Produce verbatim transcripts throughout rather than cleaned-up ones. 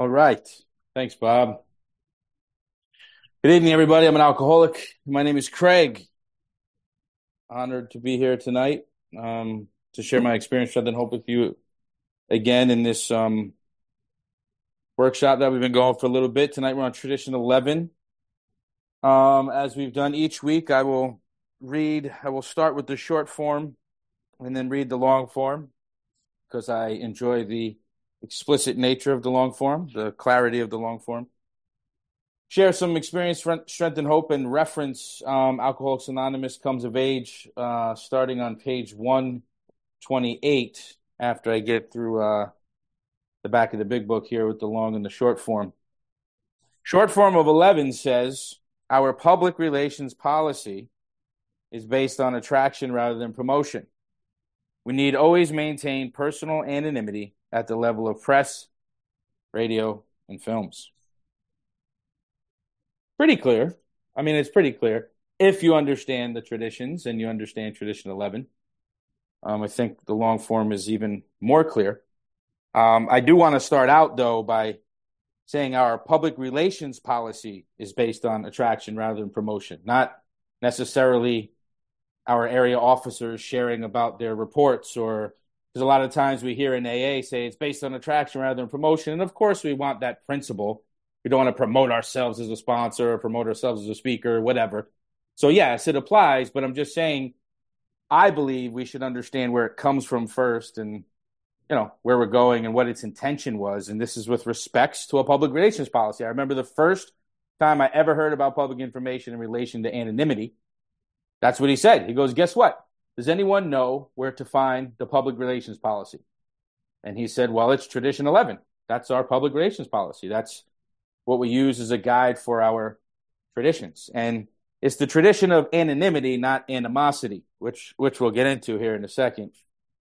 All right. Thanks, Bob. Good evening, everybody. I'm an alcoholic. My name is Craig. Honored to be here tonight um, to share my experience, strength, and hope with you again in this um, workshop that we've been going for a little bit. Tonight we're on Tradition eleven. Um, as we've done each week, I will read, I will start with the short form and then read the long form because I enjoy the explicit nature of the long form, the clarity of the long form. Share some experience, strength, and hope, and reference um, Alcoholics Anonymous Comes of Age, uh, starting on page one twenty-eight, after I get through uh, the back of the big book here with the long and the short form. Short form of eleven says, our public relations policy is based on attraction rather than promotion. We need always maintain personal anonymity at the level of press, radio, and films. Pretty clear. I mean, it's pretty clear if you understand the traditions and you understand Tradition eleven. Um, I think the long form is even more clear. Um, I do want to start out, though, by saying our public relations policy is based on attraction rather than promotion, not necessarily our area officers sharing about their reports, or because a lot of times we hear in A A say it's based on attraction rather than promotion. And of course, we want that principle. We don't want to promote ourselves as a sponsor or promote ourselves as a speaker or whatever. So yes, it applies, but I'm just saying I believe we should understand where it comes from first and, you know, where we're going and what its intention was. And this is with respects to a public relations policy. I remember the first time I ever heard about public information in relation to anonymity. That's what he said. He goes, guess what? Does anyone know where to find the public relations policy? And he said, well, it's Tradition eleven. That's our public relations policy. That's what we use as a guide for our traditions. And it's the tradition of anonymity, not animosity, which which we'll get into here in a second.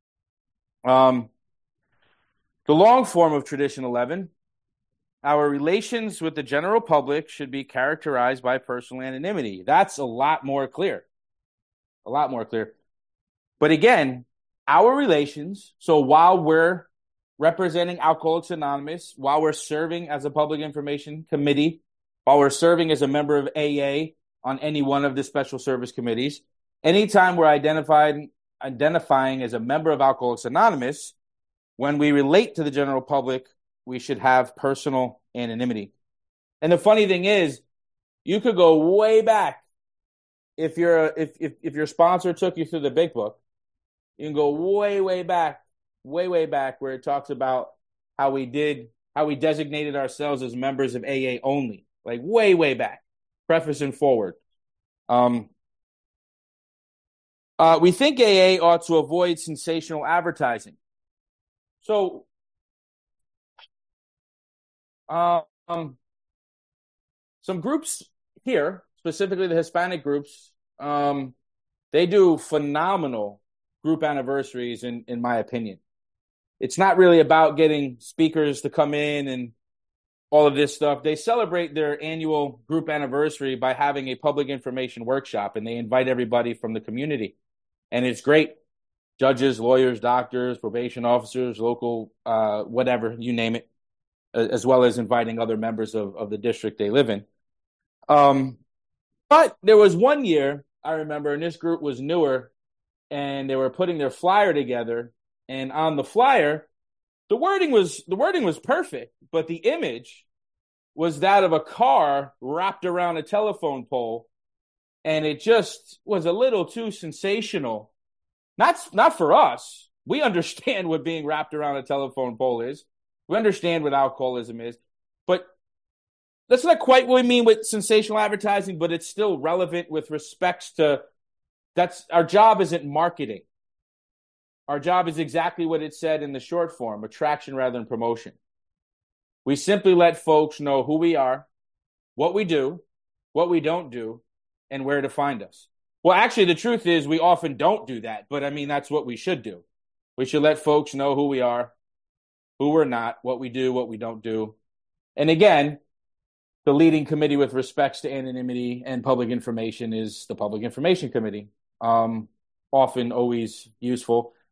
Um, the long form of Tradition eleven, our relations with the general public should be characterized by personal anonymity. That's a lot more clear. A lot more clear. But again, our relations, so while we're representing Alcoholics Anonymous, while we're serving as a public information committee, while we're serving as a member of A A on any one of the special service committees, anytime we're identified, identifying as a member of Alcoholics Anonymous, when we relate to the general public, we should have personal anonymity. And the funny thing is, you could go way back. If you're if if if your sponsor took you through the big book, you can go way, way back, way, way back where it talks about how we did, how we designated ourselves as members of A A only, like way, way back, preface and forward. Um, uh, we think A A ought to avoid sensational advertising. So, um, some groups here, specifically the Hispanic groups, um, they do phenomenal group anniversaries, in, in my opinion. It's not really about getting speakers to come in and all of this stuff. They celebrate their annual group anniversary by having a public information workshop, and they invite everybody from the community. And it's great. Judges, lawyers, doctors, probation officers, local, uh, whatever, you name it, as well as inviting other members of, of the district they live in. Um, but there was one year, I remember, and this group was newer, and they were putting their flyer together, and on the flyer, the wording was the wording was perfect, but the image was that of a car wrapped around a telephone pole, and it just was a little too sensational. Not, not for us. We understand what being wrapped around a telephone pole is. We understand what alcoholism is, but that's not quite what we mean with sensational advertising, but it's still relevant with respects to that's our job isn't marketing. Our job is exactly what it said in the short form, attraction rather than promotion. We simply let folks know who we are, what we do, what we don't do, and where to find us. Well, actually, the truth is we often don't do that, but I mean, that's what we should do. We should let folks know who we are, who we're not, what we do, what we don't do. And again, the leading committee with respects to anonymity and public information is the Public Information Committee. Um, often always useful.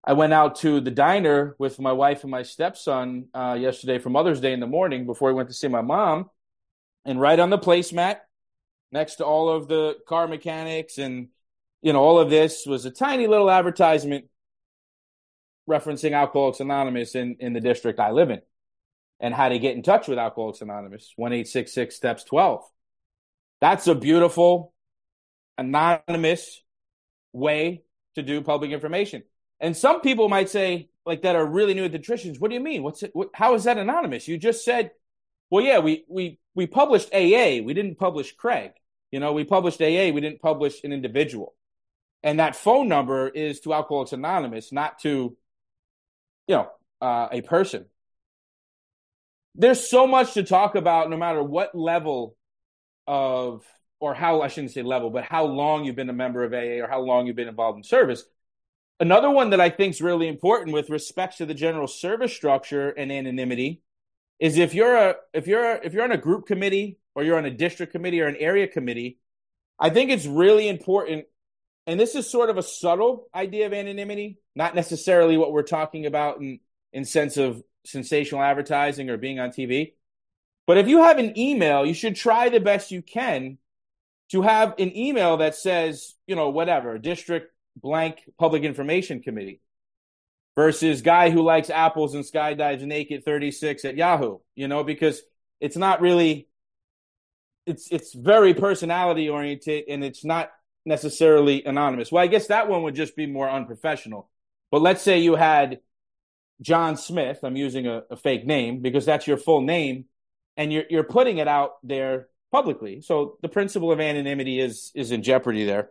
I went out to the diner with my wife and my stepson uh, yesterday for Mother's Day in the morning before we went to see my mom. And right on the placemat, next to all of the car mechanics and, you know, all of this was a tiny little advertisement referencing Alcoholics Anonymous in, in the district I live in and how to get in touch with Alcoholics Anonymous, one eight six six steps twelve. That's a beautiful, anonymous way to do public information. And some people might say, like, that are really new at the traditions, what do you mean? What's it? What, how is that anonymous? You just said, well, yeah, we we we published A A. We didn't publish Craig. You know, we published A A. We didn't publish an individual. And that phone number is to Alcoholics Anonymous, not to, you know, uh, a person. There's so much to talk about no matter what level of, or how, I shouldn't say level, but how long you've been a member of A A or how long you've been involved in service. Another one that I think is really important with respect to the general service structure and anonymity is if you're a if you're a, if you're on a group committee or you're on a district committee or an area committee, I think it's really important, and this is sort of a subtle idea of anonymity, not necessarily what we're talking about in in sense of sensational advertising or being on T V. But if you have an email, you should try the best you can to have an email that says, you know, whatever, district blank public information committee versus guy who likes apples and skydives naked thirty-six at Yahoo, you know, because it's not really, it's, it's very personality oriented and it's not necessarily anonymous. Well, I guess that one would just be more unprofessional. But let's say you had John Smith, I'm using a, a fake name because that's your full name, and you're, you're putting it out there publicly. So the principle of anonymity is, is in jeopardy there.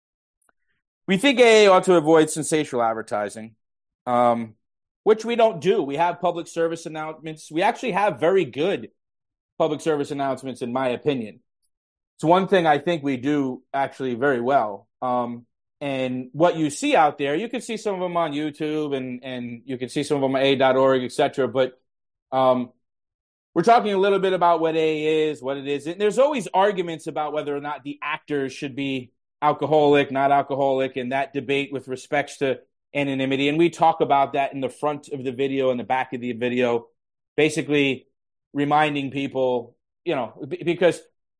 We think A A ought to avoid sensational advertising, um, which we don't do. We have public service announcements. We actually have very good public service announcements, in my opinion. It's one thing I think we do actually very well. Um, and what you see out there, you can see some of them on YouTube and, and you can see some of them at A A dot org, et cetera. But um, we're talking a little bit about what A A is, what it isn't. There's always arguments about whether or not the actors should be alcoholic, not alcoholic, and that debate with respects to anonymity. And we talk about that in the front of the video and the back of the video, basically reminding people, you know, because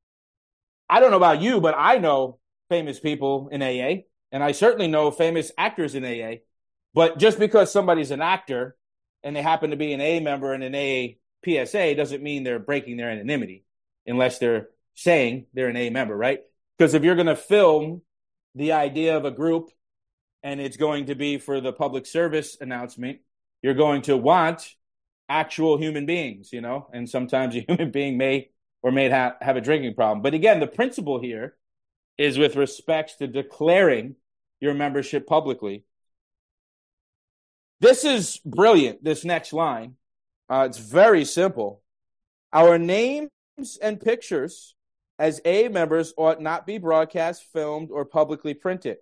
I don't know about you, but I know famous people in A A, and I certainly know famous actors in A A. But just because somebody's an actor and they happen to be an A A member and an A A P S A doesn't mean they're breaking their anonymity unless they're saying they're an A A member, right? Because if you're going to film the idea of a group and it's going to be for the public service announcement, you're going to want actual human beings, you know, and sometimes a human being may or may ha- have a drinking problem. But again, the principle here is with respect to declaring your membership publicly. This is brilliant, this next line. Uh, it's very simple. Our names and pictures as A A members ought not be broadcast, filmed, or publicly printed.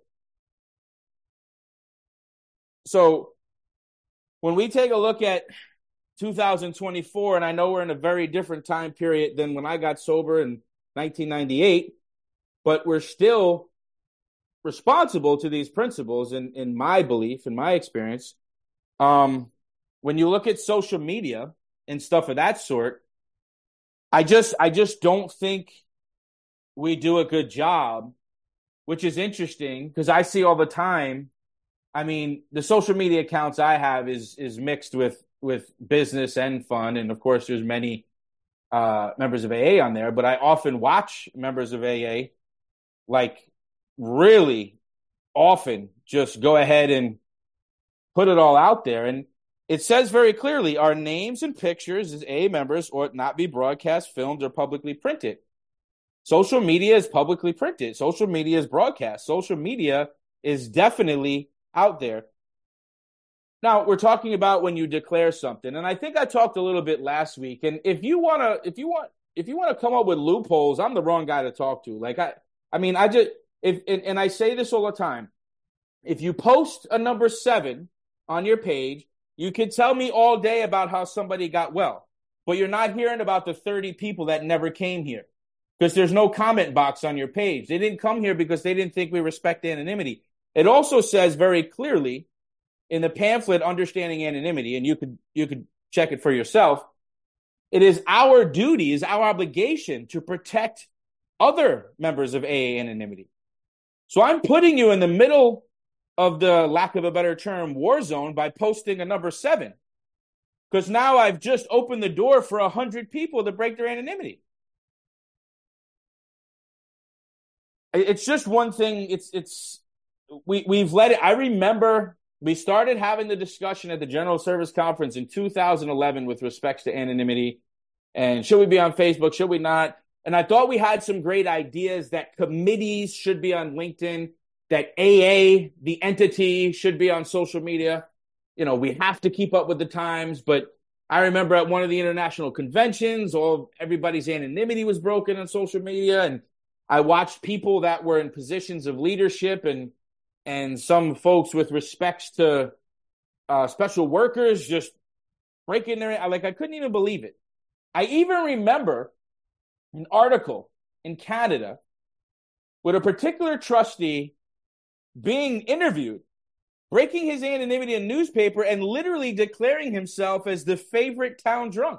So when we take a look at two thousand twenty-four, and I know we're in a very different time period than when I got sober in nineteen ninety-eight, but we're still responsible to these principles in, in my belief, in my experience. Um, when you look at social media and stuff of that sort, I just I just don't think we do a good job, which is interesting because I see all the time. I mean, the social media accounts I have is is mixed with with business and fun, and of course, there's many uh, members of A A on there. But I often watch members of A A, like really often, just go ahead and put it all out there, and it says very clearly, our names and pictures as A A members ought not be broadcast, filmed, or publicly printed. Social media is publicly printed. Social media is broadcast. Social media is definitely out there. Now, we're talking about when you declare something, and I think I talked a little bit last week. And if you want to, if you want, if you want to come up with loopholes, I'm the wrong guy to talk to. Like I, I mean, I just if and, and I say this all the time. If you post a number seven on your page, you can tell me all day about how somebody got well, but you're not hearing about the thirty people that never came here because there's no comment box on your page. They didn't come here because they didn't think we respect anonymity. It also says very clearly in the pamphlet Understanding Anonymity, and you could you could check it for yourself, it is our duty, is our obligation to protect other members of A A anonymity. So I'm putting you in the middle of the, lack of a better term, war zone by posting a number seven. Because now I've just opened the door for a hundred people to break their anonymity. It's just one thing. It's, it's, we, we've let it, I remember we started having the discussion at the General Service Conference in two thousand eleven with respects to anonymity. And should we be on Facebook? Should we not? And I thought we had some great ideas that committees should be on LinkedIn, that A A, the entity, should be on social media. You know, we have to keep up with the times. But I remember at one of the international conventions, all everybody's anonymity was broken on social media. And I watched people that were in positions of leadership and and some folks with respects to uh, special workers just breaking their, like, I couldn't even believe it. I even remember an article in Canada with a particular trustee being interviewed, breaking his anonymity in a newspaper and literally declaring himself as the favorite town drunk.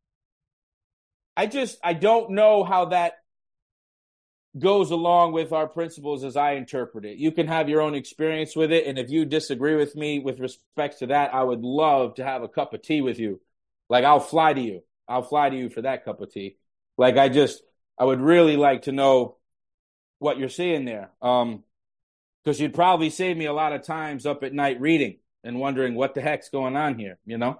I just, I don't know how that goes along with our principles as I interpret it. You can have your own experience with it, and if you disagree with me with respect to that, I would love to have a cup of tea with you. Like, I'll fly to you. I'll fly to you for that cup of tea. Like, I just, I would really like to know what you're seeing there. Um, because you'd probably save me a lot of times up at night reading and wondering what the heck's going on here, you know?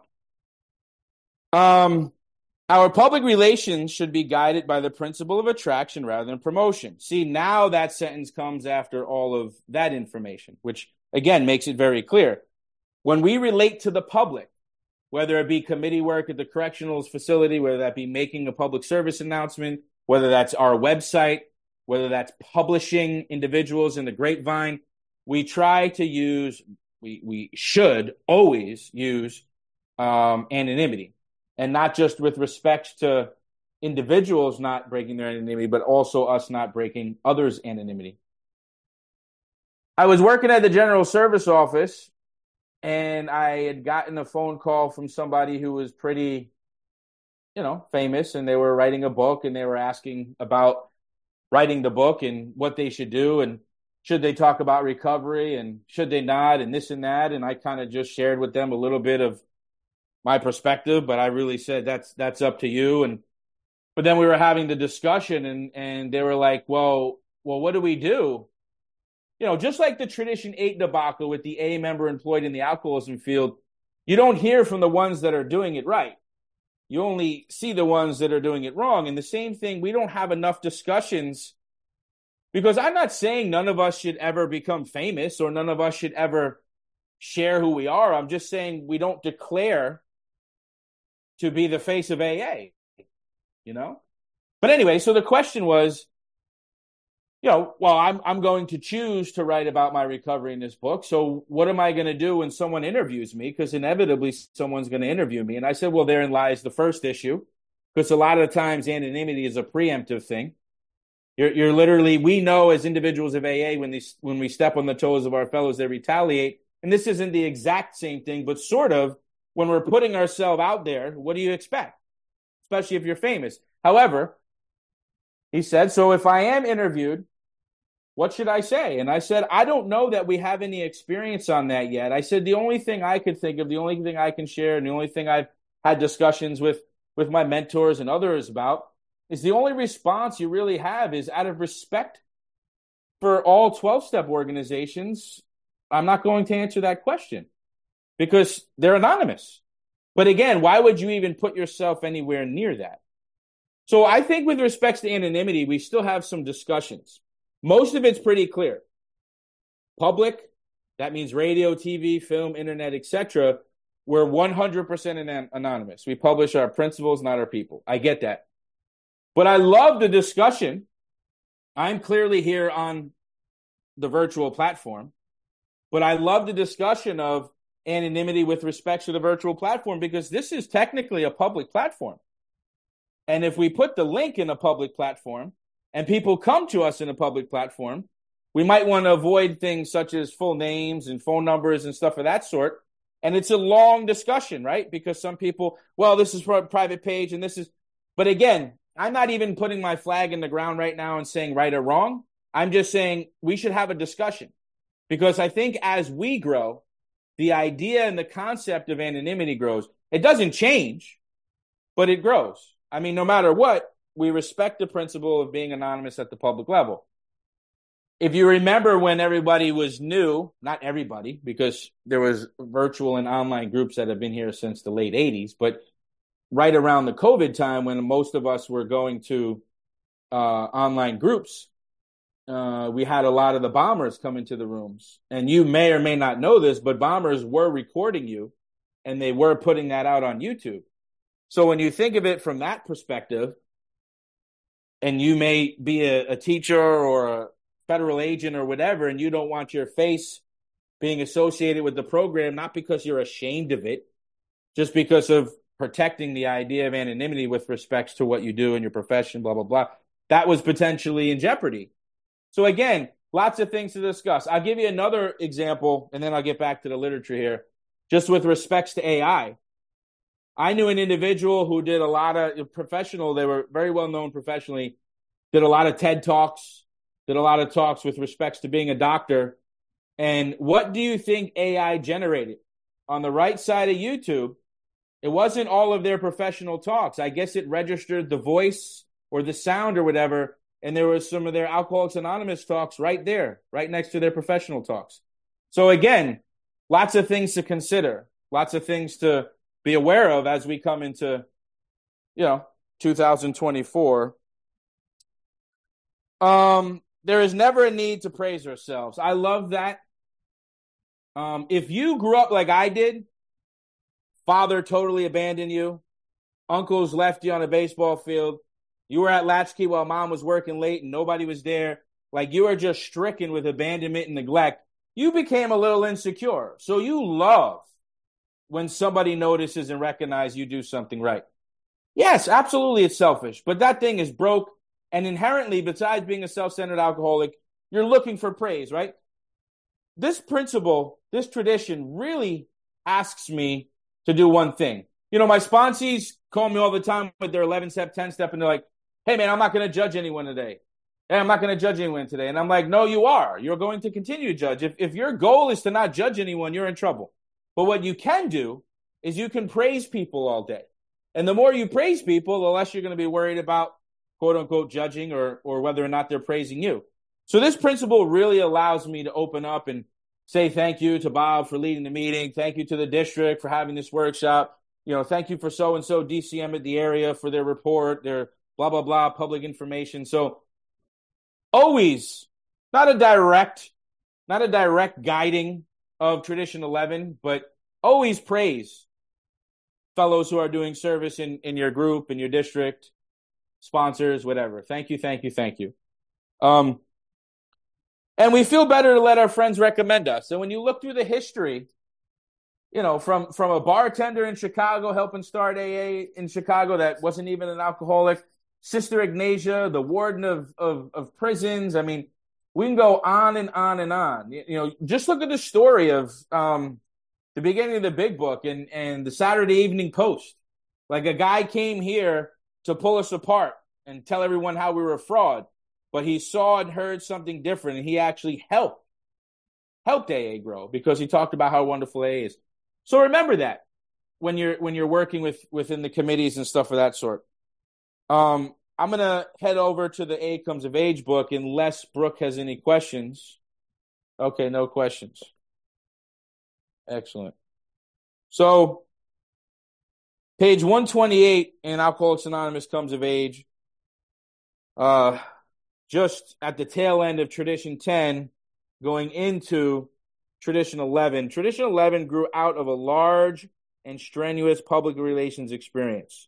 Um, our public relations should be guided by the principle of attraction rather than promotion. See, now that sentence comes after all of that information, which, again, makes it very clear. When we relate to the public, whether it be committee work at the correctional facility, whether that be making a public service announcement, whether that's our website, whether that's publishing individuals in the grapevine, we try to use, we, we should always use um, anonymity. And not just with respect to individuals not breaking their anonymity, but also us not breaking others' anonymity. I was working at the General Service Office, and I had gotten a phone call from somebody who was pretty, you know, famous, and they were writing a book, and they were asking about writing the book and what they should do, and should they talk about recovery, and should they not, and this and that. And I kind of just shared with them a little bit of my perspective, but I really said, that's that's up to you. And but then we were having the discussion, and and they were like, well, well, what do we do? You know, just like the Tradition eight debacle with the A member employed in the alcoholism field, you don't hear from the ones that are doing it right. You only see the ones that are doing it wrong. And the same thing, we don't have enough discussions, because I'm not saying none of us should ever become famous or none of us should ever share who we are. I'm just saying we don't declare to be the face of A A, you know? But anyway, so the question was, you know, well, I'm I'm going to choose to write about my recovery in this book. So what am I going to do when someone interviews me? Because inevitably someone's going to interview me. And I said, well, therein lies the first issue, because a lot of the times anonymity is a preemptive thing. You're you're literally, we know as individuals of A A, when these when we step on the toes of our fellows, they retaliate. And this isn't the exact same thing, but sort of. When we're putting ourselves out there, what do you expect? Especially if you're famous. However, he said, so if I am interviewed, what should I say? And I said, I don't know that we have any experience on that yet. I said, the only thing I could think of, the only thing I can share, and the only thing I've had discussions with, with my mentors and others about, is the only response you really have is out of respect for all twelve-step organizations. I'm not going to answer that question, because they're anonymous. But again, why would you even put yourself anywhere near that? So I think with respects to anonymity, we still have some discussions. Most of it's pretty clear. Public, that means radio, T V, film, internet, et cetera. We're one hundred percent anonymous. We publish our principles, not our people. I get that. But I love the discussion. I'm clearly here on the virtual platform, but I love the discussion of anonymity with respect to the virtual platform, because this is technically a public platform. And if we put the link in a public platform and people come to us in a public platform, we might want to avoid things such as full names and phone numbers and stuff of that sort, And it's a long discussion, right? Because some people, well, this is for a private page and this is, but again, I'm not even putting my flag in the ground right now and saying right or wrong. I'm just saying we should have a discussion, because I think as we grow, the idea and the concept of anonymity grows. It doesn't change, but it grows. I mean, no matter what, we respect the principle of being anonymous at the public level. If you remember when everybody was new, not everybody, because there was virtual and online groups that have been here since the late eighties, but right around the COVID time when most of us were going to uh, online groups, uh, we had a lot of the bombers come into the rooms. And you may or may not know this, but bombers were recording you and they were putting that out on YouTube. So when you think of it from that perspective, and you may be a, a teacher or a federal agent or whatever, and you don't want your face being associated with the program, not because you're ashamed of it, just because of protecting the idea of anonymity with respects to what you do in your profession, blah, blah, blah, that was potentially in jeopardy. So again, lots of things to discuss. I'll give you another example, and then I'll get back to the literature here, just with respects to A I. I knew an individual who did a lot of professional, they were very well known professionally, did a lot of TED Talks, did a lot of talks with respects to being a doctor. And what do you think A I generated? On the right side of YouTube, it wasn't all of their professional talks. I guess it registered the voice or the sound or whatever, and there was some of their Alcoholics Anonymous talks right there, right next to their professional talks. So again, lots of things to consider, lots of things to be aware of as we come into, you know, two thousand twenty-four. Um, there is never a need to praise ourselves. I love that. Um, if you grew up like I did, father totally abandoned you, uncles left you on a baseball field, you were at Latchkey while mom was working late and nobody was there, like you are just stricken with abandonment and neglect, you became a little insecure. So you love when somebody notices and recognizes you do something right. Yes, absolutely, it's selfish, but that thing is broke. And inherently, besides being a self-centered alcoholic, you're looking for praise, right? This principle, this tradition really asks me to do one thing. You know, my sponsees call me all the time with their eleven-step, ten-step, and they're like, hey, man, I'm not going to judge anyone today. Hey, I'm not going to judge anyone today. And I'm like, no, you are. You're going to continue to judge. If, if your goal is to not judge anyone, you're in trouble. But what you can do is you can praise people all day. And the more you praise people, the less you're going to be worried about, quote unquote, judging or, or whether or not they're praising you. So this principle really allows me to open up and say thank you to Bob for leading the meeting. Thank you to the district for having this workshop. You know, thank you for so-and-so D C M at the area for their report, their blah, blah, blah, public information. So always not a direct, not a direct guiding of Tradition eleven, but always praise fellows who are doing service in, in your group, in your district, sponsors, whatever. Thank you, thank you, thank you. Um, and we feel better to let our friends recommend us. So when you look through the history, you know, from, from a bartender in Chicago helping start A A in Chicago that wasn't even an alcoholic, Sister Ignatia, the warden of, of, of prisons. I mean, we can go on and on and on. You, you know, just look at the story of um, the beginning of the Big Book and, and the Saturday Evening Post. Like a guy came here to pull us apart and tell everyone how we were a fraud, but he saw and heard something different, and he actually helped, helped A A grow because he talked about how wonderful A A is. So remember that when you're when you're working with within the committees and stuff of that sort. Um, I'm going to head over to the A Comes of Age book unless Brooke has any questions. Okay, no questions. Excellent. So page one twenty-eight in Alcoholics Anonymous Comes of Age, uh, just at the tail end of Tradition ten, going into Tradition eleven. Tradition eleven grew out of a large and strenuous public relations experience.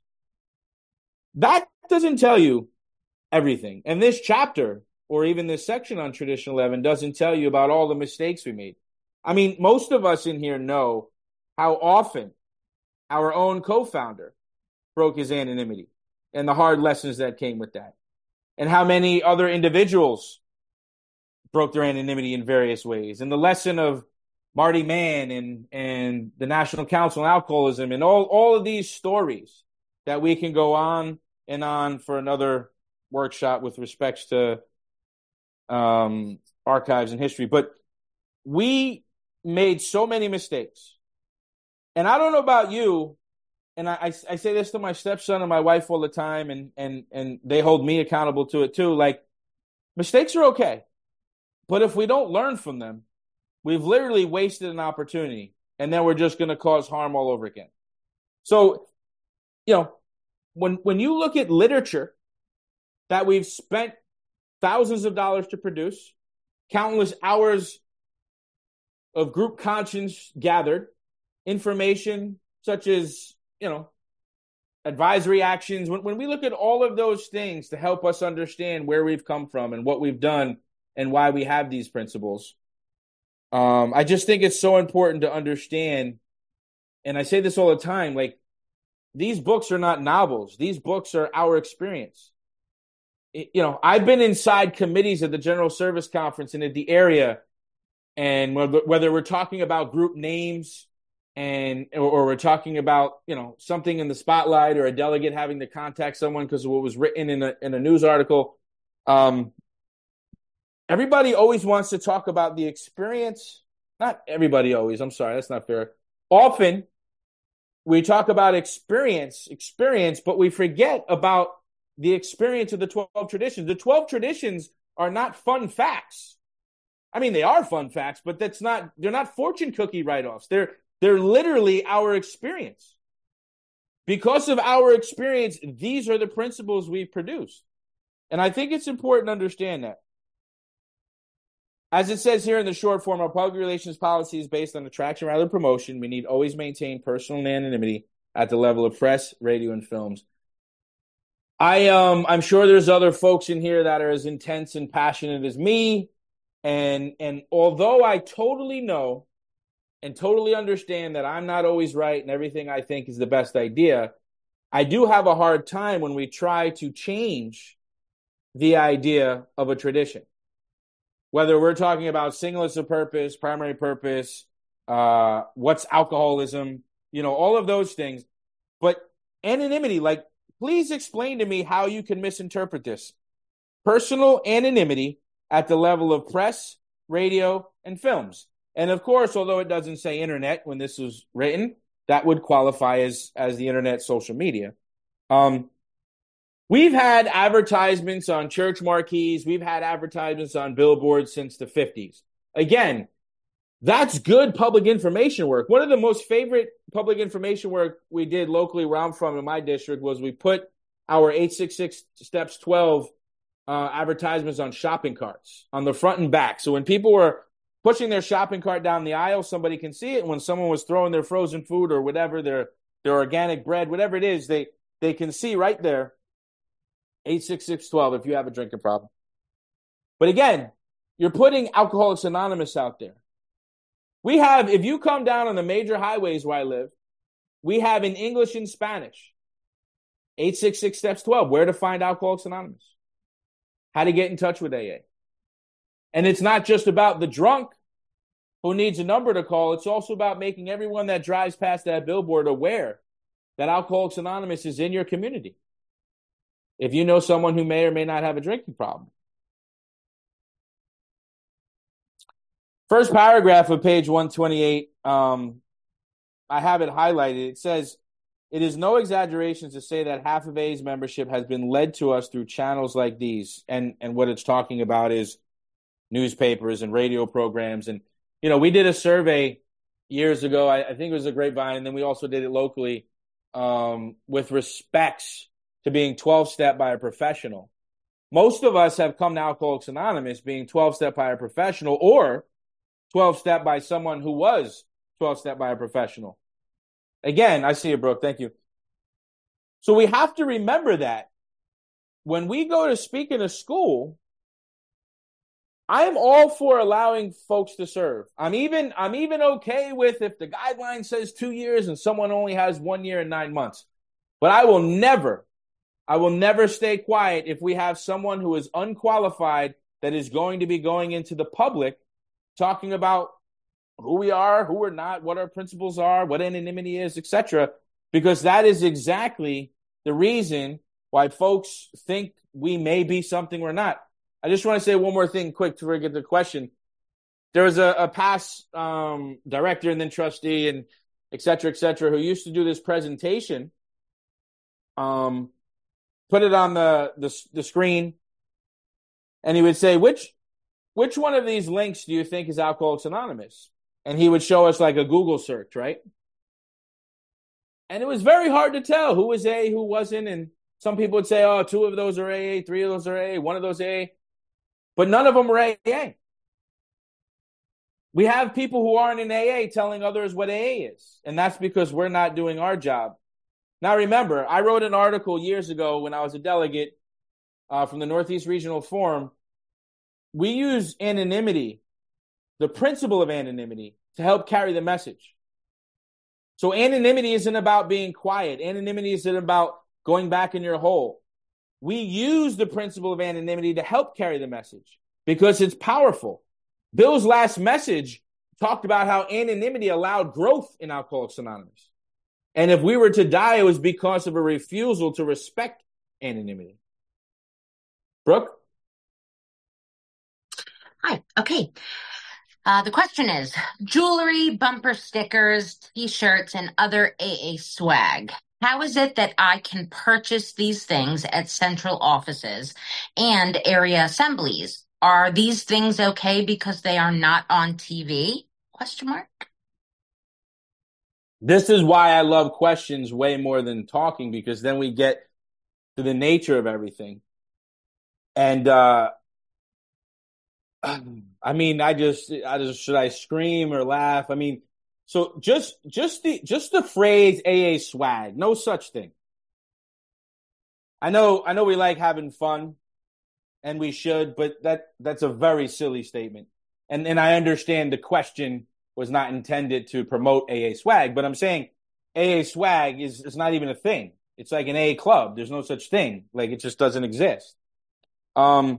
That doesn't tell you everything. And this chapter, or even this section on Tradition eleven, doesn't tell you about all the mistakes we made. I mean, most of us in here know how often our own co-founder broke his anonymity and the hard lessons that came with that. And how many other individuals broke their anonymity in various ways. And the lesson of Marty Mann and and the National Council on Alcoholism and all, all of these stories that we can go on and on for another workshop with respects to um, archives and history. But we made so many mistakes. And I don't know about you, and I, I, I say this to my stepson and my wife all the time, and and and they hold me accountable to it too. Like, mistakes are okay. But if we don't learn from them, we've literally wasted an opportunity, and then we're just going to cause harm all over again. So, you know, when when you look at literature that we've spent thousands of dollars to produce, countless hours of group conscience gathered, information such as, you know, advisory actions, when, when we look at all of those things to help us understand where we've come from and what we've done and why we have these principles, um, I just think it's so important to understand, and I say this all the time, like, these books are not novels. These books are our experience. It, you know, I've been inside committees at the General Service Conference and at the area, and whether, whether we're talking about group names and or, or we're talking about, you know, something in the spotlight or a delegate having to contact someone because of what was written in a in a news article, um, everybody always wants to talk about the experience. Not everybody always. I'm sorry, that's not fair. Often we talk about experience, experience, but we forget about the experience of the twelve traditions. The twelve traditions are not fun facts. I mean, they are fun facts, but that's not, they're not fortune cookie write-offs. They're, they're literally our experience. Because of our experience, these are the principles we've produced. And I think it's important to understand that. As it says here in the short form, our public relations policy is based on attraction rather than promotion. We need always maintain personal anonymity at the level of press, radio, and films. I, um, I'm sure there's other folks in here that are as intense and passionate as me. And, and although I totally know and totally understand that I'm not always right and everything I think is the best idea, I do have a hard time when we try to change the idea of a tradition. Whether we're talking about singleness of purpose, primary purpose, uh, what's alcoholism, you know, all of those things. But anonymity, like, please explain to me how you can misinterpret this. Personal anonymity at the level of press, radio, and films. And of course, although it doesn't say internet when this was written, that would qualify as, as the internet, social media. Um, we've had advertisements on church marquees. We've had advertisements on billboards since the fifties. Again, that's good public information work. One of the most favorite public information work we did locally where I'm from in my district was we put our eight six six Steps twelve uh, advertisements on shopping carts on the front and back. So when people were pushing their shopping cart down the aisle, somebody can see it. And when someone was throwing their frozen food or whatever, their their organic bread, whatever it is, they, they can see right there, eight six six twelve if you have a drinking problem. But again, you're putting Alcoholics Anonymous out there. We have, if you come down on the major highways where I live, we have in English and Spanish, eight six six Steps twelve, where to find Alcoholics Anonymous, how to get in touch with A A. And it's not just about the drunk who needs a number to call. It's also about making everyone that drives past that billboard aware that Alcoholics Anonymous is in your community. If you know someone who may or may not have a drinking problem. First paragraph of page one twenty-eight, um, I have it highlighted. It says, it is no exaggeration to say that half of A's membership has been led to us through channels like these. And, and what it's talking about is newspapers and radio programs. And, you know, we did a survey years ago. I, I think it was a Grapevine. And then we also did it locally um, with respects to being twelve-step by a professional. Most of us have come to Alcoholics Anonymous being twelve-step by a professional or twelve-step by someone who was twelve-step by a professional. Again, I see you, Brooke. Thank you. So we have to remember that when we go to speak in a school, I am all for allowing folks to serve. I'm even, I'm even okay with if the guideline says two years and someone only has one year and nine months. But I will never, I will never stay quiet if we have someone who is unqualified that is going to be going into the public talking about who we are, who we're not, what our principles are, what anonymity is, et cetera, because that is exactly the reason why folks think we may be something we're not. I just want to say one more thing quick to get the question. There was a, a past um, director and then trustee and et cetera, et cetera, who used to do this presentation, um, put it on the, the, the screen, and he would say, which which one of these links do you think is Alcoholics Anonymous? And he would show us like a Google search, right? And it was very hard to tell who was A, who wasn't. And some people would say, oh, two of those are A A, three of those are A A, one of those A A. But none of them were A A. We have people who aren't in A A telling others what A A is. And that's because we're not doing our job. Now, remember, I wrote an article years ago when I was a delegate uh, from the Northeast Regional Forum. We use anonymity, the principle of anonymity, to help carry the message. So anonymity isn't about being quiet. Anonymity isn't about going back in your hole. We use the principle of anonymity to help carry the message because it's powerful. Bill's last message talked about how anonymity allowed growth in Alcoholics Anonymous. And if we were to die, it was because of a refusal to respect anonymity. Brooke? Hi. Okay. Uh, the question is, jewelry, bumper stickers, T-shirts, and other A A swag. How is it that I can purchase these things at central offices and area assemblies? Are these things okay because they are not on T V? Question mark. This is why I love questions way more than talking, because then we get to the nature of everything. And, uh, I mean, I just, I just, should I scream or laugh? I mean, so just, just the, just the phrase A A swag, no such thing. I know, I know we like having fun and we should, but that, that's a very silly statement. And, and I understand the question was not intended to promote A A swag, but I'm saying A A swag is, is not even a thing. It's like an A A club. There's no such thing. Like it just doesn't exist. Um,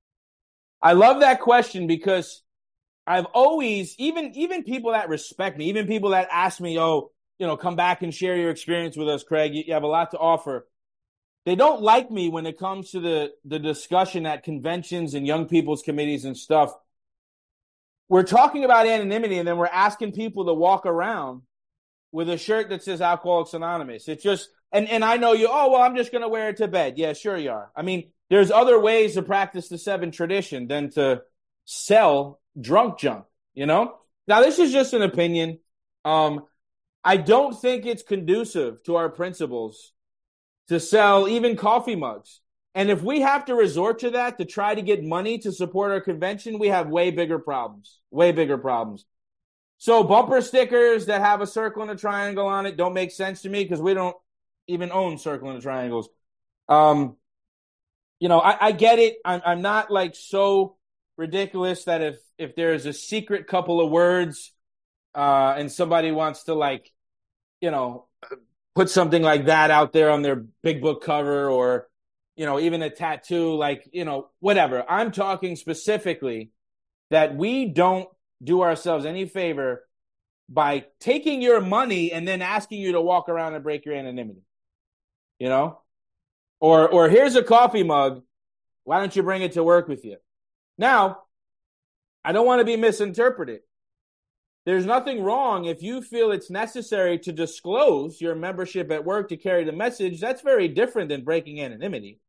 I love that question because I've always, even, even people that respect me, even people that ask me, oh, you know, come back and share your experience with us, Craig. You, you have a lot to offer. They don't like me when it comes to the, the discussion at conventions and young people's committees and stuff. We're talking about anonymity and then we're asking people to walk around with a shirt that says Alcoholics Anonymous. It's just, and, and I know you, oh, well, I'm just going to wear it to bed. Yeah, sure you are. I mean, there's other ways to practice the seven tradition than to sell drunk junk, you know? Now, this is just an opinion. Um, I don't think it's conducive to our principles to sell even coffee mugs. And if we have to resort to that to try to get money to support our convention, we have way bigger problems, way bigger problems. So bumper stickers that have a circle and a triangle on it don't make sense to me because we don't even own circle and triangles. Um, You know, I, I get it. I'm, I'm not like so ridiculous that if, if there's a secret couple of words uh, and somebody wants to like, you know, put something like that out there on their big book cover or, you know, even a tattoo, like, you know, whatever. I'm talking specifically that we don't do ourselves any favor by taking your money and then asking you to walk around and break your anonymity, you know? Or, or here's a coffee mug. Why don't you bring it to work with you? Now, I don't want to be misinterpreted. There's nothing wrong if you feel it's necessary to disclose your membership at work to carry the message. That's very different than breaking anonymity.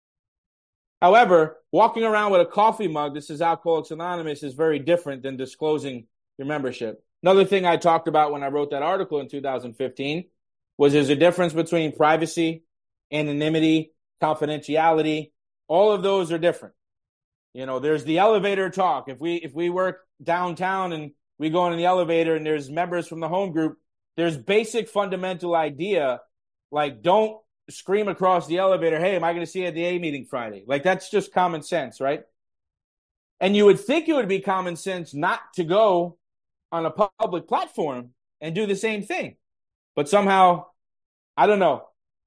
However, walking around with a coffee mug that says Alcoholics Anonymous is very different than disclosing your membership. Another thing I talked about when I wrote that article in two thousand fifteen was there's a difference between privacy, anonymity, confidentiality. All of those are different. You know, there's the elevator talk. If we if we work downtown and we go in the elevator and there's members from the home group, there's basic fundamental idea like don't scream across the elevator, hey, am I going to see you at the A meeting Friday? Like that's just common sense, right? And you would think it would be common sense not to go on a public platform and do the same thing. But somehow, I don't know.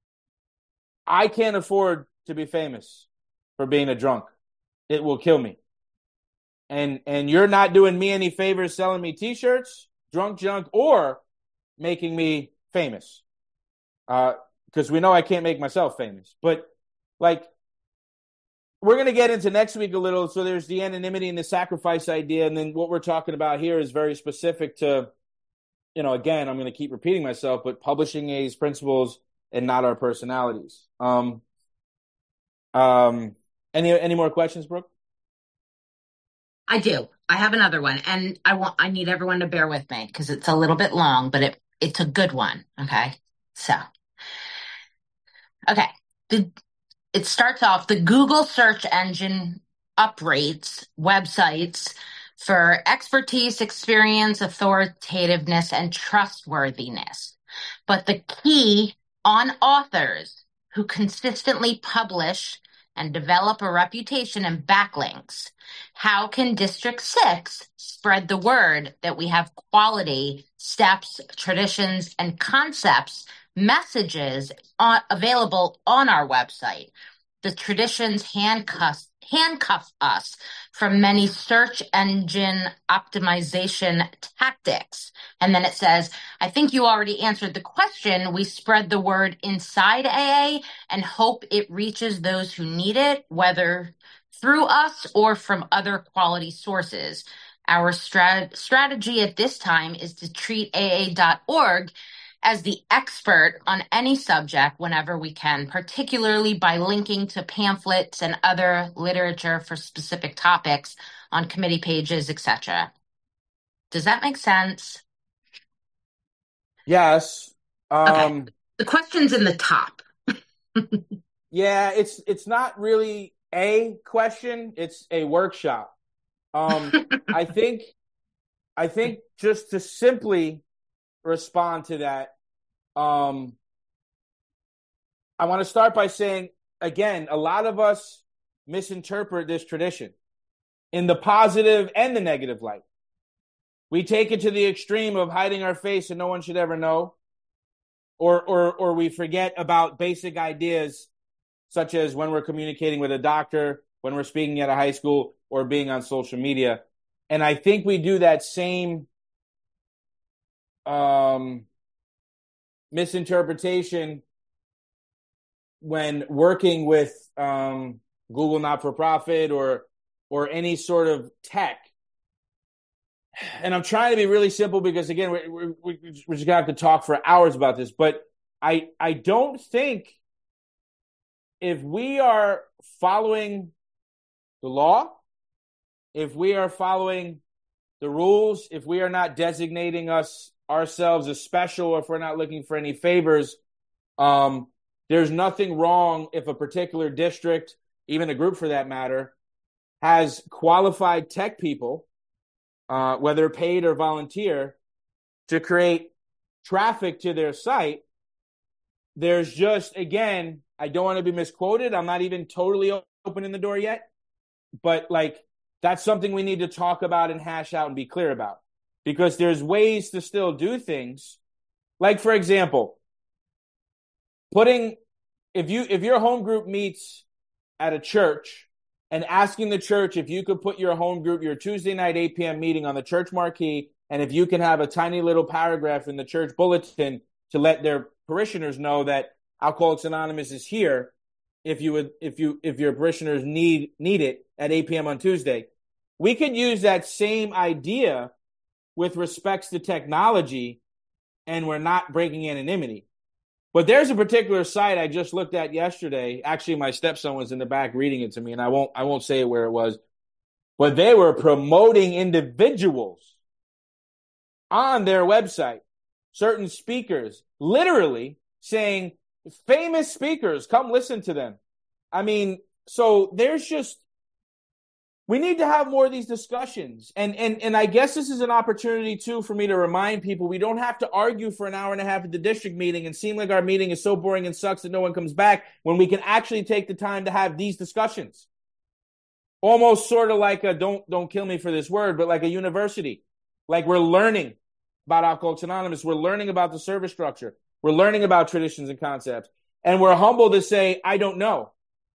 I can't afford to be famous for being a drunk. It will kill me. And and you're not doing me any favors selling me T-shirts, drunk junk, or making me famous. Uh, because we know I can't make myself famous. But like, we're going to get into next week a little. So there's the anonymity and the sacrifice idea. And then what we're talking about here is very specific to, you know, again, I'm going to keep repeating myself, but publishing A's principles and not our personalities. Um, um, any, any more questions, Brooke? I do. I have another one, and I want I need everyone to bear with me because it's a little bit long, but it it's a good one. Okay. So, okay. The, it starts off the Google search engine uprates websites for expertise, experience, authoritativeness, and trustworthiness. But the key on authors who consistently publish and develop a reputation in backlinks. How can District six spread the word that we have quality, steps, traditions, and concepts, messages on, available on our website? The traditions handcuff, handcuff us from many search engine optimization tactics. And then it says, I think you already answered the question. We spread the word inside A A and hope it reaches those who need it, whether through us or from other quality sources. Our strat- strategy at this time is to treat A A dot org as the expert on any subject whenever we can, particularly by linking to pamphlets and other literature for specific topics on committee pages, et cetera. Does that make sense? Yes. Um, okay. The question's in the top. yeah, it's it's not really a question; it's a workshop. Um, I think, I think just to simply respond to that, um, I want to start by saying, again, a lot of us misinterpret this tradition in the positive and the negative light. We take it to the extreme of hiding our face and no one should ever know, or or or we forget about basic ideas such as when we're communicating with a doctor, when we're speaking at a high school, or being on social media. And I think we do that same um, misinterpretation when working with um, Google Not-for-Profit or or any sort of tech. And I'm trying to be really simple because, again, we're, we're, we're just going to have to talk for hours about this. But I I don't think if we are following the law, if we are following the rules, if we are not designating us ourselves as special, or if we're not looking for any favors, um, there's nothing wrong if a particular district, even a group for that matter, has qualified tech people, uh, whether paid or volunteer, to create traffic to their site. There's just, again, I don't want to be misquoted. I'm not even totally opening the door yet. But, like, that's something we need to talk about and hash out and be clear about. Because there's ways to still do things. Like, for example, putting, if you if your home group meets at a church and asking the church if you could put your home group, your Tuesday night eight p.m. meeting on the church marquee, and if you can have a tiny little paragraph in the church bulletin to let their parishioners know that Alcoholics Anonymous is here, if you would, if you, if your parishioners need, need it at eight p.m. on Tuesday, we could use that same idea with respects to technology, and we're not breaking anonymity. But there's a particular site I just looked at yesterday. Actually, my stepson was in the back reading it to me, and I won't, I won't say where it was, but they were promoting individuals on their website, certain speakers, literally saying, famous speakers, come listen to them. I mean, so there's just, we need to have more of these discussions. And, and, and I guess this is an opportunity, too, for me to remind people we don't have to argue for an hour and a half at the district meeting and seem like our meeting is so boring and sucks that no one comes back, when we can actually take the time to have these discussions. Almost sort of like a, don't, don't kill me for this word, but like a university. Like we're learning about Alcoholics Anonymous. We're learning about the service structure. We're learning about traditions and concepts. And we're humble to say, I don't know.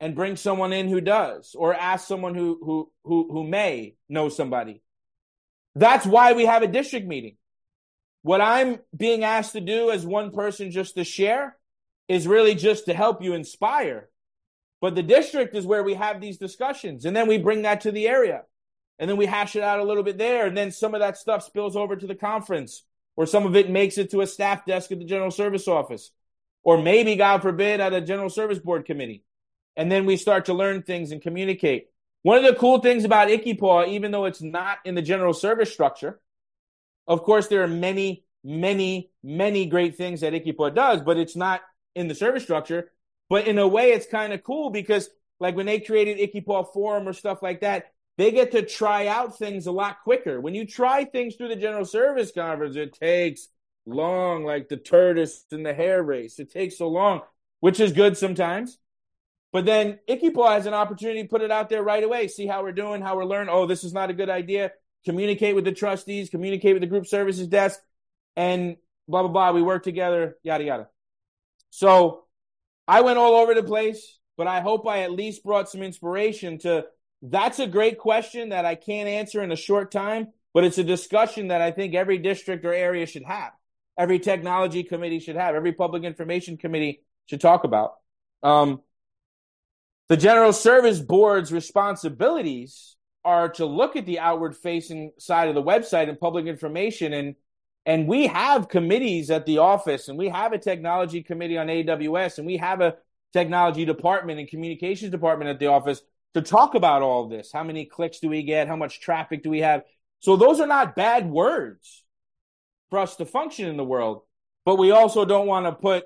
and bring someone in who does, or ask someone who who who who may know somebody. That's why we have a district meeting. What I'm being asked to do as one person just to share is really just to help you inspire. But the district is where we have these discussions, and then we bring that to the area, and then we hash it out a little bit there, and then some of that stuff spills over to the conference, or some of it makes it to a staff desk at the General Service Office, or maybe, God forbid, at a General Service Board committee. And then we start to learn things and communicate. One of the cool things about ICYPAW, even though it's not in the general service structure, of course, there are many, many, many great things that ICYPAW does, but it's not in the service structure. But in a way, it's kind of cool because, like, when they created ICYPAW Forum or stuff like that, they get to try out things a lot quicker. When you try things through the General Service Conference, it takes long, like the tortoise in the hare race. It takes so long, which is good sometimes. But then ICYPAW has an opportunity to put it out there right away, see how we're doing, how we're learning. Oh, this is not a good idea. Communicate with the trustees, communicate with the group services desk, and blah, blah, blah. We work together, yada, yada. So I went all over the place, but I hope I at least brought some inspiration to, that's a great question that I can't answer in a short time, but it's a discussion that I think every district or area should have. Every technology committee should have. Every public information committee should talk about. Um, the General Service Board's responsibilities are to look at the outward-facing side of the website and public information, and and we have committees at the office, and we have a technology committee on A W S, and we have a technology department and communications department at the office to talk about all of this. How many clicks do we get? How much traffic do we have? So those are not bad words for us to function in the world, but we also don't want to put,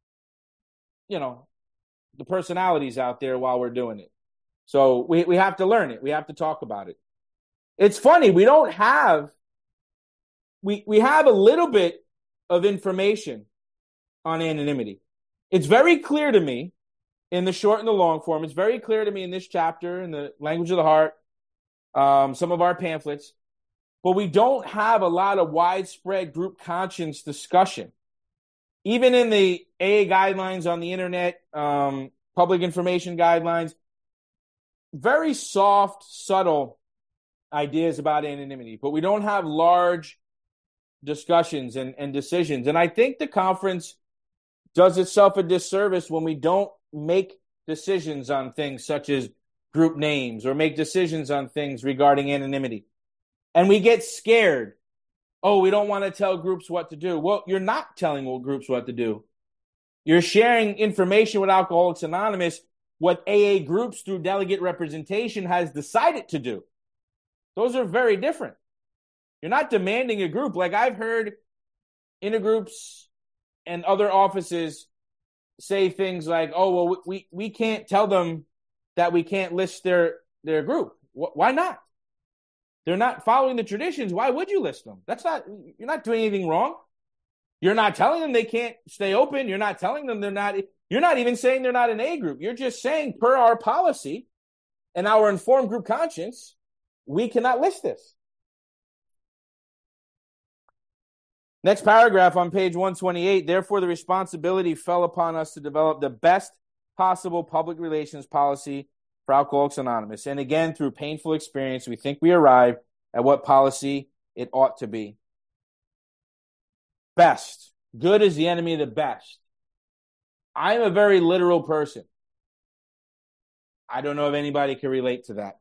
you know, the personalities out there while we're doing it. So we, we have to learn it. We have to talk about it. It's funny. We don't have, we, we have a little bit of information on anonymity. It's very clear to me in the short and the long form. It's very clear to me in this chapter, in the language of the heart, um, some of our pamphlets, but we don't have a lot of widespread group conscience discussion. Even in the A A guidelines on the internet, um, public information guidelines, very soft, subtle ideas about anonymity, but we don't have large discussions and, and decisions. And I think the conference does itself a disservice when we don't make decisions on things such as group names or make decisions on things regarding anonymity. And we get scared. Oh, we don't want to tell groups what to do. Well, you're not telling groups what to do. You're sharing information with Alcoholics Anonymous, what A A groups through delegate representation has decided to do. Those are very different. You're not demanding a group. Like I've heard intergroups and other offices say things like, oh, well, we, we can't tell them that we can't list their, their group. Why not? They're not following the traditions. Why would you list them? That's not, you're not doing anything wrong. You're not telling them they can't stay open. You're not telling them they're not, you're not even saying they're not an A group. You're just saying per our policy and our informed group conscience, we cannot list this. Next paragraph on page one twenty-eight, therefore the responsibility fell upon us to develop the best possible public relations policy for Alcoholics Anonymous. And again, through painful experience, we think we arrive at what policy it ought to be. Best. Good is the enemy of the best. I'm a very literal person. I don't know if anybody can relate to that.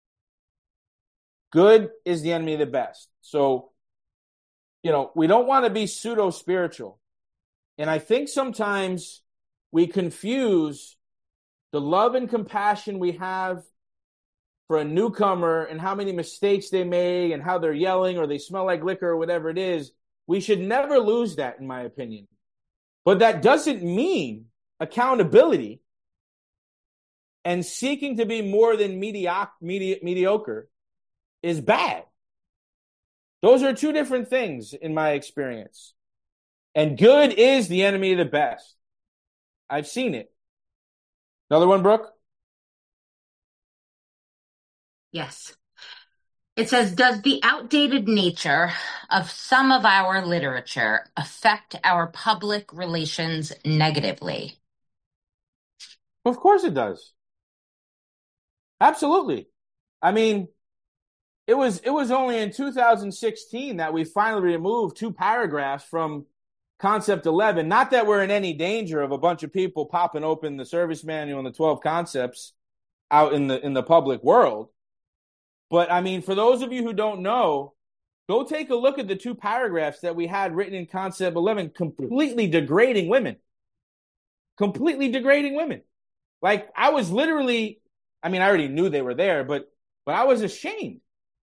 Good is the enemy of the best. So, you know, we don't want to be pseudo-spiritual. And I think sometimes we confuse the love and compassion we have for a newcomer and how many mistakes they make and how they're yelling or they smell like liquor or whatever it is. We should never lose that, in my opinion. But that doesn't mean accountability and seeking to be more than mediocre, medi- mediocre is bad. Those are two different things in my experience. And good is the enemy of the best. I've seen it. Another one, Brooke? Yes. It says, does the outdated nature of some of our literature affect our public relations negatively? Of course it does. Absolutely. I mean, it was it was only in two thousand sixteen that we finally removed two paragraphs from Concept eleven. Not that we're in any danger of a bunch of people popping open the service manual and the twelve concepts out in the in the public world. But I mean, for those of you who don't know, go take a look at the two paragraphs that we had written in Concept eleven, completely degrading women. Completely degrading women. Like, I was literally, I mean, I already knew they were there, but but I was ashamed.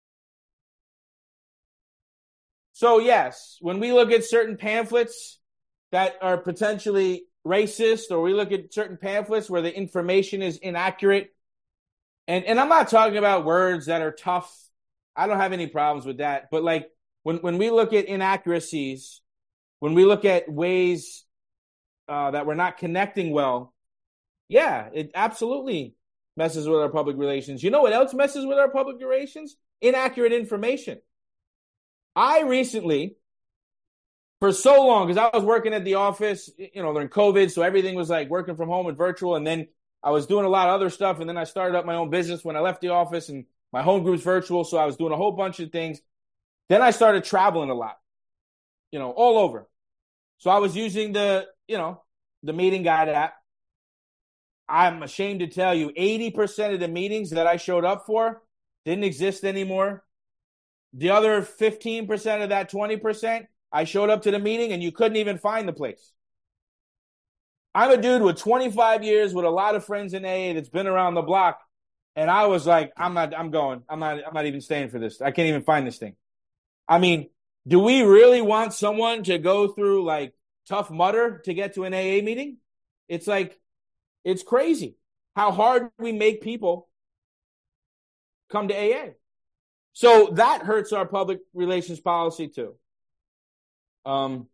So yes, when we look at certain pamphlets that are potentially racist, or we look at certain pamphlets where the information is inaccurate, and, and I'm not talking about words that are tough. I don't have any problems with that. But like when, when we look at inaccuracies, when we look at ways uh, that we're not connecting well, yeah, it absolutely messes with our public relations. You know what else messes with our public relations? Inaccurate information. I recently, for so long, because I was working at the office, you know, during COVID, so everything was like working from home and virtual, and then I was doing a lot of other stuff, and then I started up my own business when I left the office, and my home group's virtual, so I was doing a whole bunch of things. Then I started traveling a lot, you know, all over. So I was using the, you know, the meeting guide app. I'm ashamed to tell you, eighty percent of the meetings that I showed up for didn't exist anymore. The other fifteen percent of that twenty percent, I showed up to the meeting and you couldn't even find the place. I'm a dude with twenty-five years with a lot of friends in A A that's been around the block. And I was like, I'm not, I'm going. I'm not, I'm not even staying for this. I can't even find this thing. I mean, do we really want someone to go through like Tough Mudder to get to an A A meeting? It's like, it's crazy how hard we make people come to A A. So that hurts our public relations policy too. Um,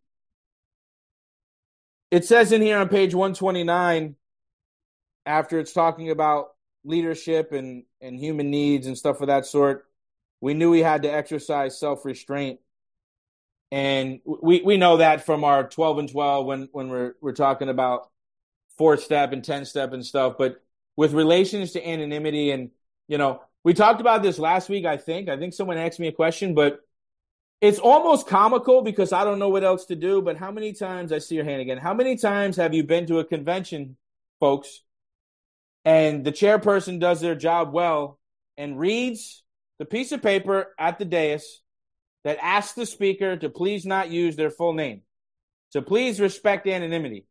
it says in here on page one twenty-nine, after it's talking about leadership and, and human needs and stuff of that sort, we knew we had to exercise self-restraint. And we, we know that from our twelve and twelve when, when we're, we're talking about fourth step and ten step and stuff. But with relations to anonymity, and, you know, we talked about this last week, I think. I think someone asked me a question, but it's almost comical because I don't know what else to do. But how many times, I see your hand again, how many times have you been to a convention, folks, and the chairperson does their job well and reads the piece of paper at the dais that asks the speaker to please not use their full name, to please respect anonymity?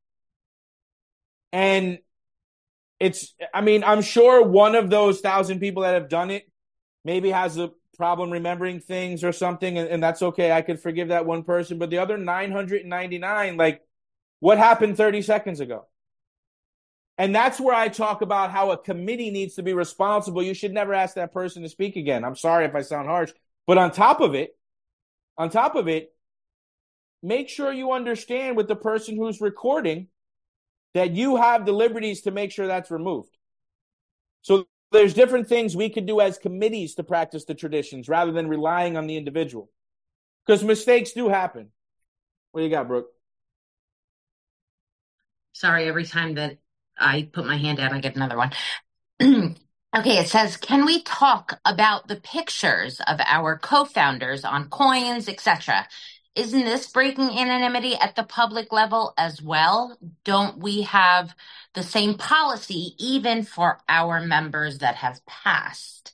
And it's, I mean, I'm sure one of those thousand people that have done it maybe has a problem remembering things or something, and, and that's okay. I could forgive that one person. But the other nine hundred ninety-nine, like, what happened thirty seconds ago? And that's where I talk about how a committee needs to be responsible. You should never ask that person to speak again. I'm sorry if I sound harsh. But on top of it, on top of it, make sure you understand with the person who's recording that you have the liberties to make sure that's removed. So there's different things we could do as committees to practice the traditions rather than relying on the individual. Because mistakes do happen. What do you got, Brooke? Sorry, every time that I put my hand down, I get another one. Okay, it says, can we talk about the pictures of our co-founders on coins, et cetera? Isn't this breaking anonymity at the public level as well? Don't we have the same policy even for our members that have passed?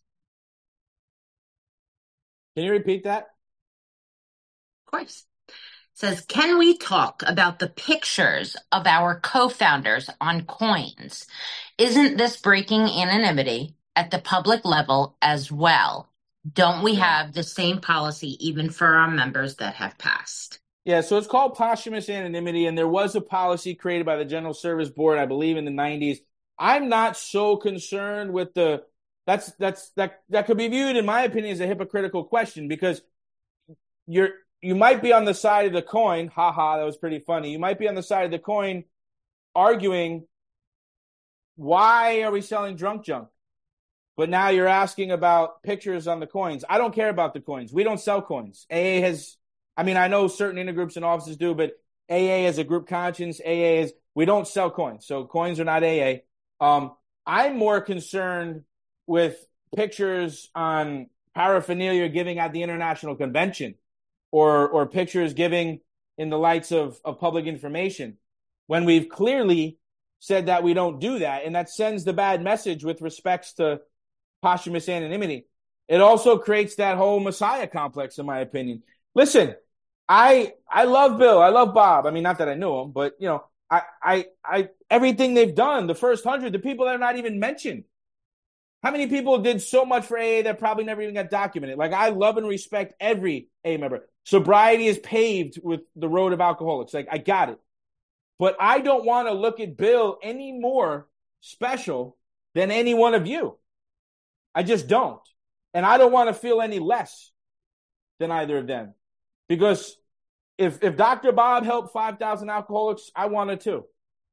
Can you repeat that? Of course. It says, can we talk about the pictures of our co-founders on coins? Isn't this breaking anonymity at the public level as well? Don't we have the same policy even for our members that have passed? Yeah, so it's called posthumous anonymity, and there was a policy created by the General Service Board, I believe, in the nineties. I'm not so concerned with the that's that's that that could be viewed, in my opinion, as a hypocritical question, because you're you might be on the side of the coin, haha, that was pretty funny. You might be on the side of the coin arguing, why are we selling drunk junk? But now you're asking about pictures on the coins. I don't care about the coins. We don't sell coins. A A has, I mean, I know certain intergroups and offices do, but A A is a group conscience. A A is, we don't sell coins. So coins are not A A. Um, I'm more concerned with pictures on paraphernalia giving at the international convention, or or pictures giving in the lights of, of public information, when we've clearly said that we don't do that, and that sends the bad message with respects to posthumous anonymity. It also creates that whole Messiah complex, in my opinion. Listen, I I love Bill. I love Bob. I mean, not that I knew him, but, you know, I I I everything they've done, the first hundred, the people that are not even mentioned. How many people did so much for A A that probably never even got documented? Like, I love and respect every A A member. Sobriety is paved with the road of alcoholics. Like, I got it. But I don't want to look at Bill any more special than any one of you. I just don't. And I don't want to feel any less than either of them. Because if if Doctor Bob helped five thousand alcoholics, I wanted to.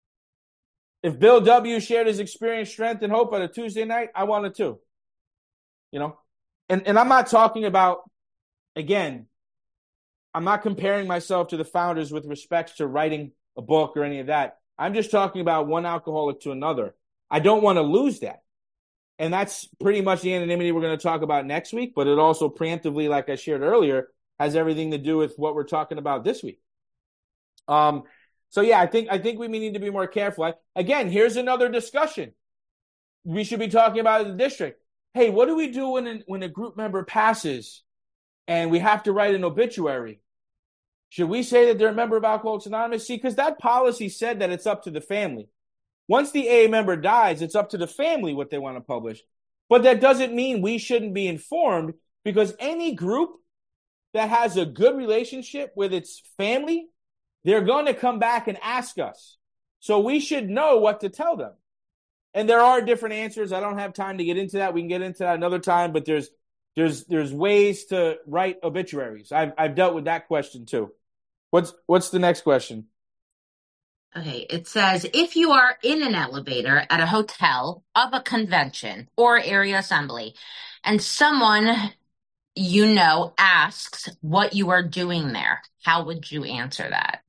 If Bill W. shared his experience, strength, and hope on a Tuesday night, I wanted to. You know? And, and I'm not talking about, again, I'm not comparing myself to the founders with respect to writing a book or any of that. I'm just talking about one alcoholic to another. I don't want to lose that. And that's pretty much the anonymity we're going to talk about next week, but it also preemptively, like I shared earlier, has everything to do with what we're talking about this week. Um, so yeah, I think I think we need to be more careful. I, again, here's another discussion we should be talking about in the district. Hey, what do we do when a, when a group member passes and we have to write an obituary? Should we say that they're a member of Alcoholics Anonymous? See, because that policy said that it's up to the family. Once the A A member dies, it's up to the family what they want to publish. But that doesn't mean we shouldn't be informed, because any group that has a good relationship with its family, they're going to come back and ask us. So we should know what to tell them. And there are different answers. I don't have time to get into that. We can get into that another time, but there's there's there's ways to write obituaries. I've I've dealt with that question too. What's what's the next question? Okay, it says, if you are in an elevator at a hotel, of a convention, or area assembly, and someone you know asks what you are doing there, how would you answer that?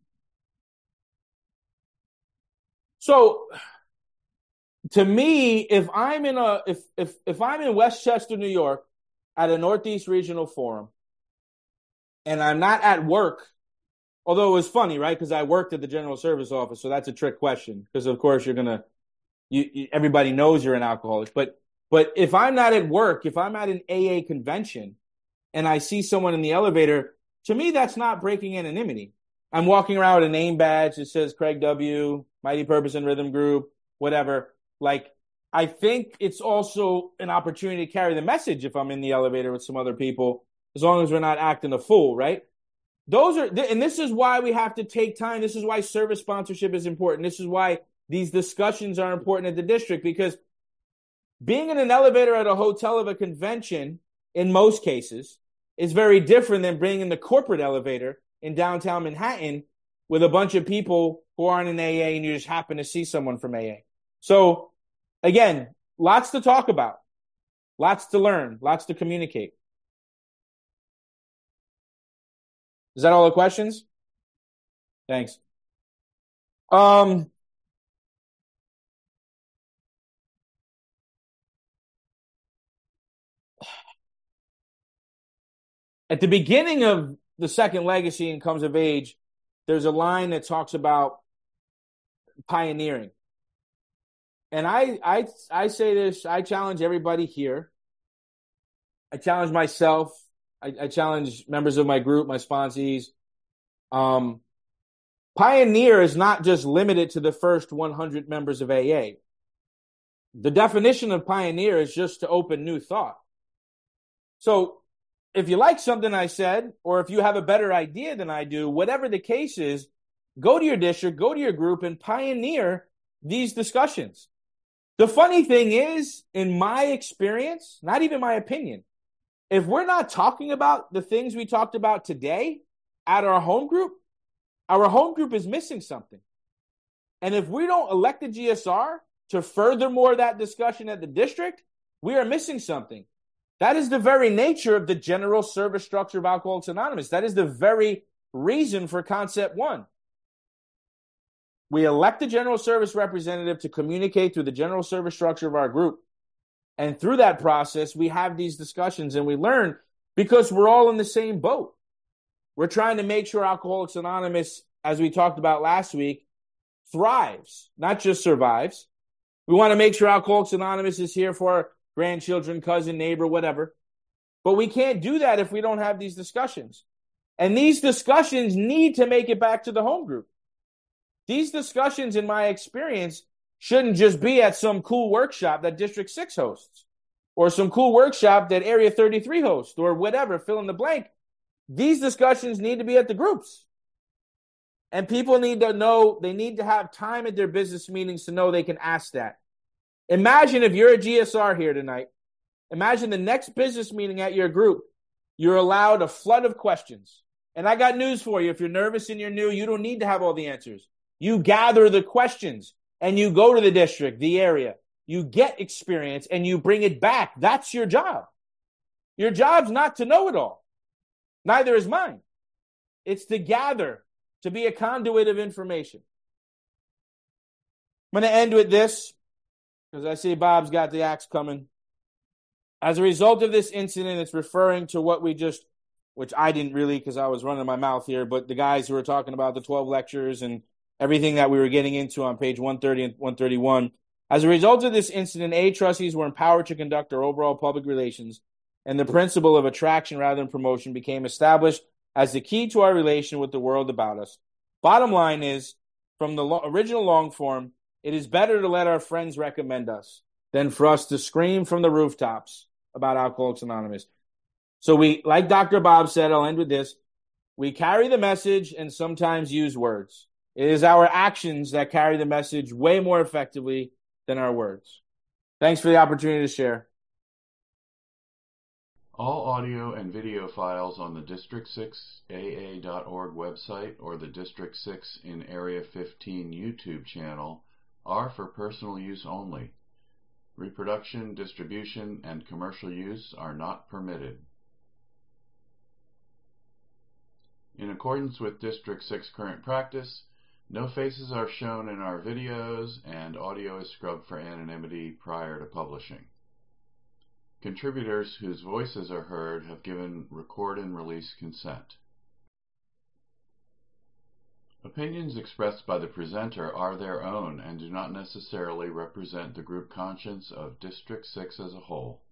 So, to me, if I'm in a if if if I'm in Westchester, New York, at a Northeast Regional Forum, and I'm not at work, although it was funny, right? Because I worked at the General Service Office, so that's a trick question. Because of course you're gonna, you, you everybody knows you're an alcoholic. But but if I'm not at work, if I'm at an A A convention, and I see someone in the elevator, to me that's not breaking anonymity. I'm walking around with a name badge that says Craig W., Mighty Purpose and Rhythm Group, whatever. Like, I think it's also an opportunity to carry the message if I'm in the elevator with some other people, as long as we're not acting a fool, right? Those are, and this is why we have to take time. This is why service sponsorship is important. This is why these discussions are important at the district, because being in an elevator at a hotel of a convention, in most cases, is very different than being in the corporate elevator in downtown Manhattan with a bunch of people who aren't in A A and you just happen to see someone from A A. So, again, lots to talk about, lots to learn, lots to communicate. Is that all the questions? Thanks. Um, at the beginning of the second legacy and comes of age, there's a line that talks about pioneering. And I, I, I say this, I challenge everybody here. I challenge myself. I, I challenge members of my group, my sponsees. Um, pioneer is not just limited to the first one hundred members of A A. The definition of pioneer is just to open new thought. So if you like something I said, or if you have a better idea than I do, whatever the case is, go to your district, go to your group, and pioneer these discussions. The funny thing is, in my experience, not even my opinion, if we're not talking about the things we talked about today at our home group, our home group is missing something. And if we don't elect the G S R to furthermore that discussion at the district, we are missing something. That is the very nature of the general service structure of Alcoholics Anonymous. That is the very reason for concept one. We elect the general service representative to communicate through the general service structure of our group. And through that process, we have these discussions and we learn because we're all in the same boat. We're trying to make sure Alcoholics Anonymous, as we talked about last week, thrives, not just survives. We want to make sure Alcoholics Anonymous is here for our grandchildren, cousin, neighbor, whatever. But we can't do that if we don't have these discussions. And these discussions need to make it back to the home group. These discussions, in my experience, shouldn't just be at some cool workshop that District six hosts or some cool workshop that Area thirty-three hosts or whatever, fill in the blank. These discussions need to be at the groups. And people need to know, they need to have time at their business meetings to know they can ask that. Imagine if you're a G S R here tonight. Imagine the next business meeting at your group, you're allowed a flood of questions. And I got news for you. If you're nervous and you're new, you don't need to have all the answers. You gather the questions and you go to the district, the area. You get experience and you bring it back. That's your job. Your job's not to know it all. Neither is mine. It's to gather, to be a conduit of information. I'm going to end with this, because I see Bob's got the axe coming. As a result of this incident, it's referring to what we just, which I didn't really because I was running my mouth here, but the guys who were talking about the twelve lectures and everything that we were getting into on page one thirty and one thirty-one. As a result of this incident, A trustees were empowered to conduct our overall public relations, and the principle of attraction rather than promotion became established as the key to our relation with the world about us. Bottom line is, from the lo- original long form, it is better to let our friends recommend us than for us to scream from the rooftops about Alcoholics Anonymous. So we, like Doctor Bob said, I'll end with this, we carry the message and sometimes use words. It is our actions that carry the message way more effectively than our words. Thanks for the opportunity to share. All audio and video files on the District six A A dot org website or the District six in Area fifteen YouTube channel are for personal use only. Reproduction, distribution, and commercial use are not permitted. In accordance with District six current practice, no faces are shown in our videos and audio is scrubbed for anonymity prior to publishing. Contributors whose voices are heard have given record and release consent. Opinions expressed by the presenter are their own and do not necessarily represent the group conscience of District six as a whole.